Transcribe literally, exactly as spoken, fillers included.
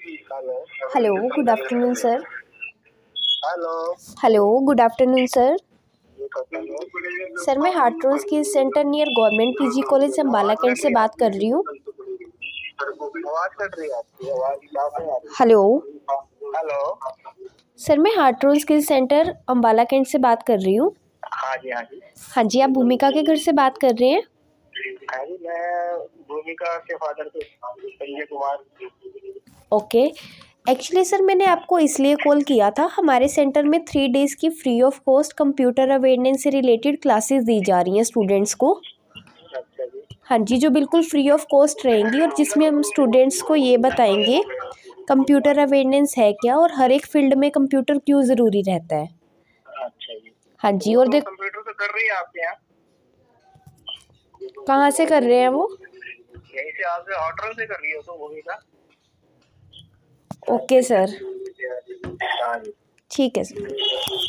Hello. Hello, good afternoon sir. Hello. Hello, good afternoon sir. Sir मैं Hartrose skills centre near government PG college Ambala cantt से बात कर रही हूँ। आवाज कट रही है आपकी, आवाज साफ नहीं आ रही। Hello hello. सर, मैं Hartrose skills centre Ambala cantt से बात कर रही हूँ। हाँ जी, हाँ जी। हाँ जी, आप भूमिका के घर से बात कर रहे हैं? हाँ जी, मैं भूमिका के फादर से Sanjay Kumar. Okay, actually sir मैंने आपको इसलिए कॉल किया था, हमारे सेंटर में थ्री डेज़ की free of cost computer awareness से रिलेटेड क्लासेस दी जा रही हैं स्टूडेंट्स को। अच्छा जी। हाँ जी, जो बिल्कुल फ्री ऑफ कॉस्ट रहेंगी और जिसमें हम स्टूडेंट्स को ये बताएंगे कंप्यूटर अवेयरनेस है क्या और हर एक फील्ड में कंप्यूटर क्यों ज़रूरी रहता है। अच्छा जी। हाँ जी, वो और तो देख कंप्यूटर तो कर रही है आपके यहाँ? कहाँ से कर रहे हैं वो? यहीं से आपसे हॉटरल से कर रही हो तो भूमिका? ओके सर, हाँ जी। ठीक है सर।